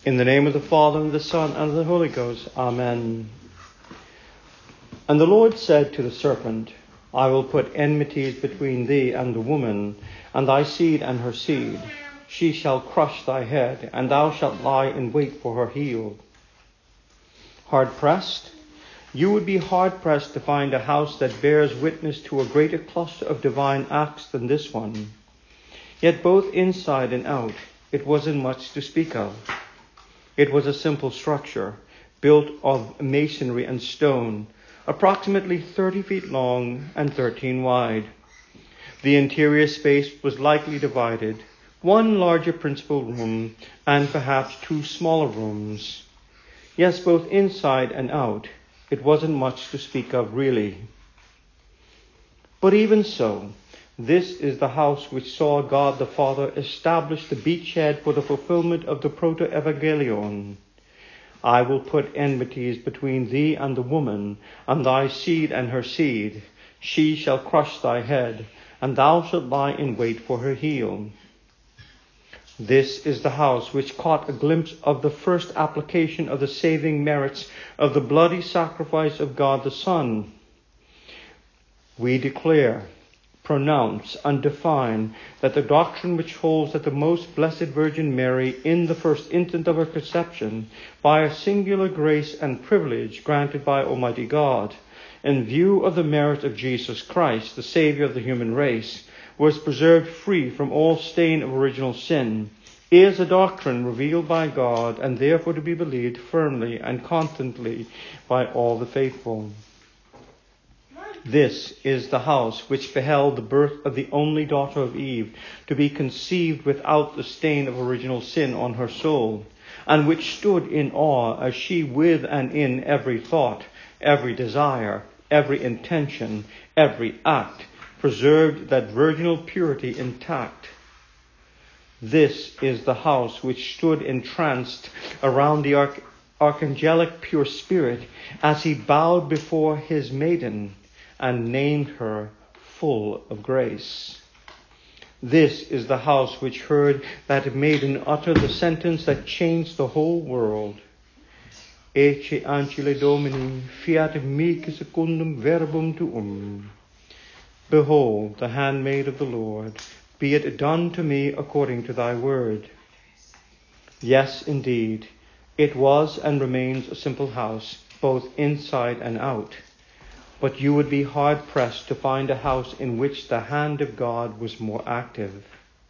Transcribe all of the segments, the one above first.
In the name of the Father, and of the Son, and of the Holy Ghost. Amen. And the Lord said to the serpent, I will put enmities between thee and the woman, and thy seed and her seed. She shall crush thy head, and thou shalt lie in wait for her heel. Hard-pressed? You would be hard-pressed to find a house that bears witness to a greater cluster of divine acts than this one. Yet both inside and out, it wasn't much to speak of. It was a simple structure, built of masonry and stone, approximately 30 feet long and 13 wide. The interior space was likely divided, one larger principal room and perhaps two smaller rooms. Yes, both inside and out, it wasn't much to speak of really. But even so, this is the house which saw God the Father establish the beachhead for the fulfillment of the proto-evangelion. I will put enmities between thee and the woman, and thy seed and her seed. She shall crush thy head, and thou shalt lie in wait for her heel. This is the house which caught a glimpse of the first application of the saving merits of the bloody sacrifice of God the Son. We declare, pronounce, and define that the doctrine which holds that the most blessed Virgin Mary, in the first instant of her conception, by a singular grace and privilege granted by Almighty God, in view of the merit of Jesus Christ, the Saviour of the human race, was preserved free from all stain of original sin, is a doctrine revealed by God and therefore to be believed firmly and constantly by all the faithful. This is the house which beheld the birth of the only daughter of Eve to be conceived without the stain of original sin on her soul, and which stood in awe as she with and in every thought, every desire, every intention, every act, preserved that virginal purity intact. This is the house which stood entranced around the archangelic pure spirit as he bowed before his maiden and named her full of grace. This is the house which heard that maiden utter the sentence that changed the whole world. Ecce ancilla Domini, fiat mihi secundum verbum tuum. Behold, the handmaid of the Lord, be it done to me according to thy word. Yes, indeed, it was and remains a simple house, both inside and out. But you would be hard-pressed to find a house in which the hand of God was more active.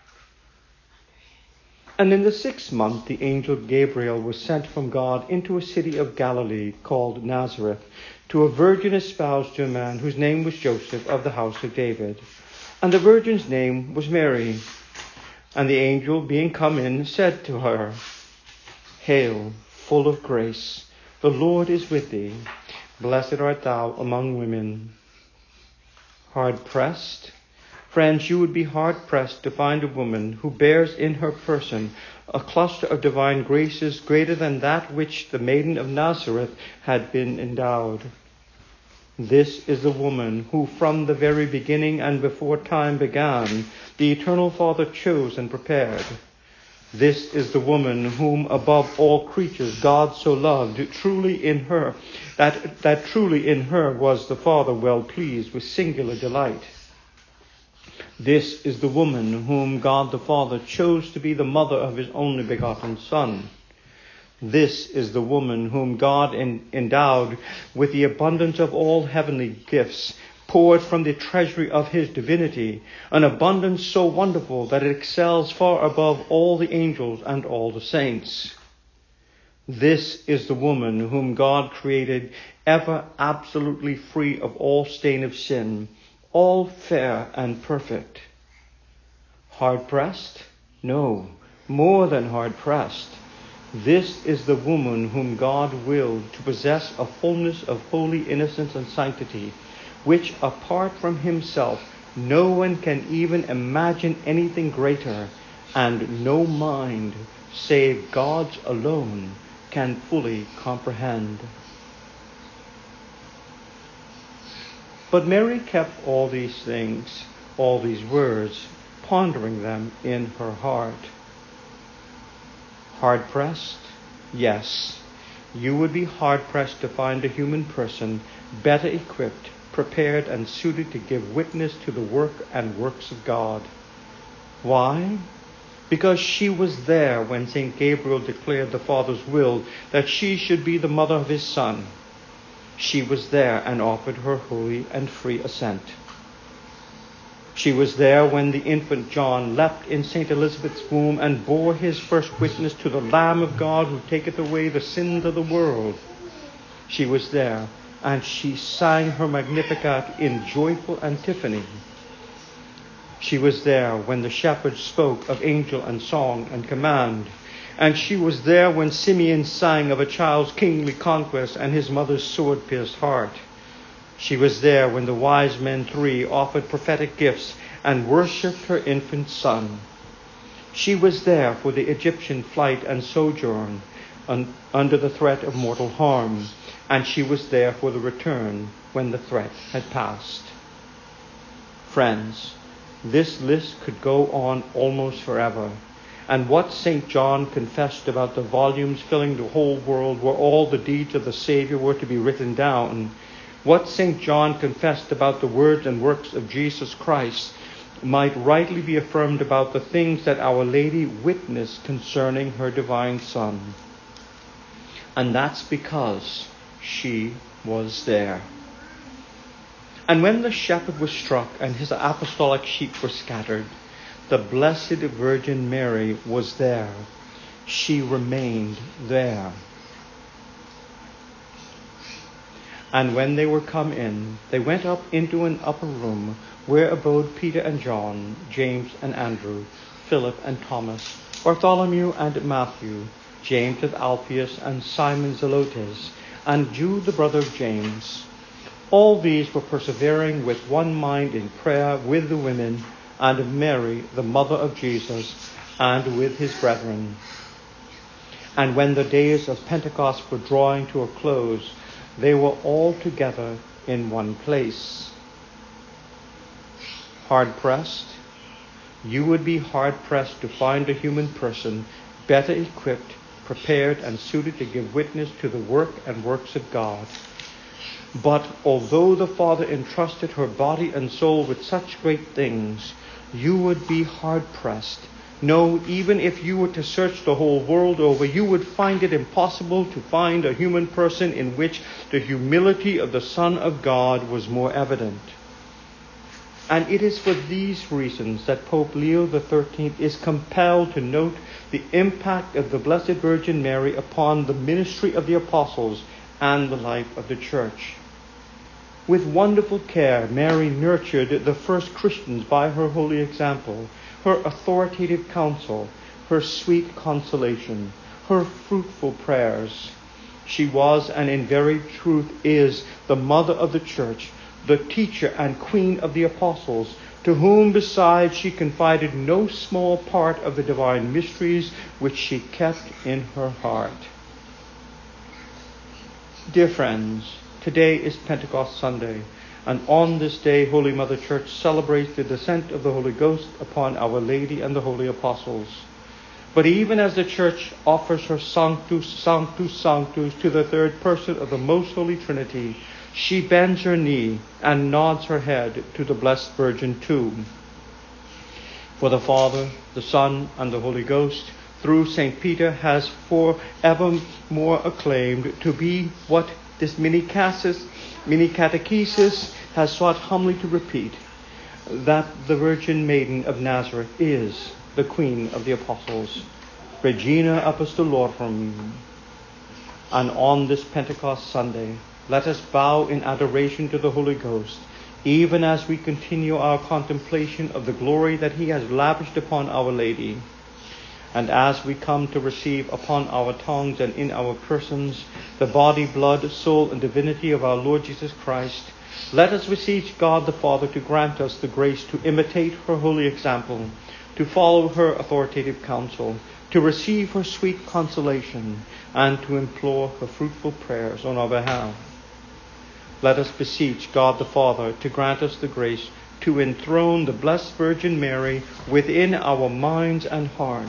And in the 6th month, the angel Gabriel was sent from God into a city of Galilee called Nazareth, to a virgin espoused to a man whose name was Joseph of the house of David. And the virgin's name was Mary. And the angel, being come in, said to her, Hail, full of grace, the Lord is with thee. Blessed art thou among women. Hard-pressed? Friends, you would be hard-pressed to find a woman who bears in her person a cluster of divine graces greater than that which the maiden of Nazareth had been endowed. This is the woman who from the very beginning and before time began, the eternal Father chose and prepared. This is the woman whom above all creatures God so loved, truly in her, that truly in her was the Father well pleased with singular delight. This is the woman whom God the Father chose to be the mother of his only begotten Son. This is the woman whom God endowed with the abundance of all heavenly gifts, poured from the treasury of his divinity, an abundance so wonderful that it excels far above all the angels and all the saints. This is the woman whom God created ever absolutely free of all stain of sin, all fair and perfect. Hard-pressed? No, more than hard-pressed. This is the woman whom God willed to possess a fullness of holy innocence and sanctity, which apart from himself no one can even imagine anything greater, and no mind save God's alone can fully comprehend. But Mary kept all these things, all these words, pondering them in her heart. Hard-pressed? Yes, you would be hard-pressed to find a human person better equipped, prepared, and suited to give witness to the work and works of God. Why? Because she was there when St. Gabriel declared the Father's will that she should be the mother of his Son. She was there and offered her holy and free assent. She was there when the infant John leapt in St. Elizabeth's womb and bore his first witness to the Lamb of God who taketh away the sins of the world. She was there, and she sang her Magnificat in joyful antiphony. She was there when the shepherds spoke of angel and song and command. And she was there when Simeon sang of a child's kingly conquest and his mother's sword-pierced heart. She was there when the wise men 3 offered prophetic gifts and worshipped her infant son. She was there for the Egyptian flight and sojourn under the threat of mortal harm. And she was there for the return when the threat had passed. Friends, this list could go on almost forever. And what St. John confessed about the volumes filling the whole world where all the deeds of the Savior were to be written down, what St. John confessed about the words and works of Jesus Christ might rightly be affirmed about the things that Our Lady witnessed concerning her divine Son. And that's because she was there. And when the shepherd was struck and his apostolic sheep were scattered, the Blessed Virgin Mary was there. She remained there. And when they were come in, they went up into an upper room where abode Peter and John, James and Andrew, Philip and Thomas, Bartholomew and Matthew, James of Alphaeus and Simon Zelotes, and Jude the brother of James. All these were persevering with one mind in prayer with the women and Mary, the mother of Jesus, and with his brethren. And when the days of Pentecost were drawing to a close, they were all together in one place. Hard-pressed? You would be hard-pressed to find a human person better equipped, prepared, and suited to give witness to the work and works of God. But although the Father entrusted her body and soul with such great things, you would be hard-pressed. No, even if you were to search the whole world over, you would find it impossible to find a human person in which the humility of the Son of God was more evident. And it is for these reasons that Pope Leo XIII is compelled to note the impact of the Blessed Virgin Mary upon the ministry of the apostles and the life of the Church. With wonderful care, Mary nurtured the first Christians by her holy example, her authoritative counsel, her sweet consolation, her fruitful prayers. She was, and in very truth is, the mother of the Church, the teacher and queen of the apostles, to whom besides she confided no small part of the divine mysteries which she kept in her heart. Dear friends, today is Pentecost Sunday, and on this day Holy Mother Church celebrates the descent of the Holy Ghost upon Our Lady and the Holy Apostles. But even as the Church offers her Sanctus, Sanctus, Sanctus to the third person of the Most Holy Trinity, she bends her knee and nods her head to the Blessed Virgin too. For the Father, the Son, and the Holy Ghost, through St. Peter, has forevermore acclaimed to be what this mini catechesis has sought humbly to repeat, that the Virgin Maiden of Nazareth is the Queen of the Apostles, Regina Apostolorum. And on this Pentecost Sunday, let us bow in adoration to the Holy Ghost, even as we continue our contemplation of the glory that he has lavished upon Our Lady. And as we come to receive upon our tongues and in our persons the body, blood, soul, and divinity of our Lord Jesus Christ, let us beseech God the Father to grant us the grace to imitate her holy example, to follow her authoritative counsel, to receive her sweet consolation, and to implore her fruitful prayers on our behalf. Let us beseech God the Father to grant us the grace to enthrone the Blessed Virgin Mary within our minds and hearts,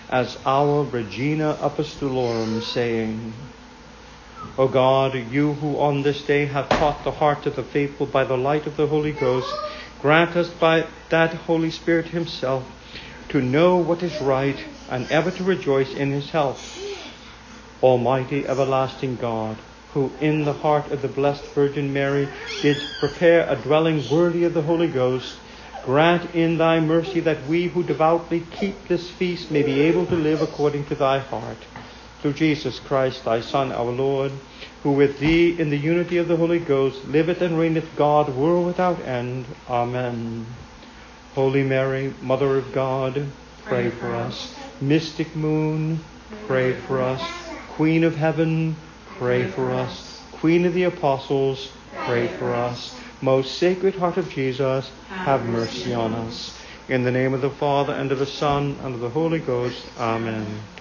as our Regina Apostolorum, saying, O God, you who on this day have taught the heart of the faithful by the light of the Holy Ghost, grant us by that Holy Spirit himself to know what is right and ever to rejoice in his help. Almighty everlasting God, who in the heart of the Blessed Virgin Mary did prepare a dwelling worthy of the Holy Ghost, grant in thy mercy that we who devoutly keep this feast may be able to live according to thy heart. Through Jesus Christ, thy Son, our Lord, who with thee in the unity of the Holy Ghost liveth and reigneth God, world without end. Amen. Holy Mary, Mother of God, pray for us. Mystic Moon, pray for us. Queen of Heaven, pray for us. Queen of the Apostles, pray for us. Most Sacred Heart of Jesus, have mercy on us. In the name of the Father, and of the Son, and of the Holy Ghost. Amen.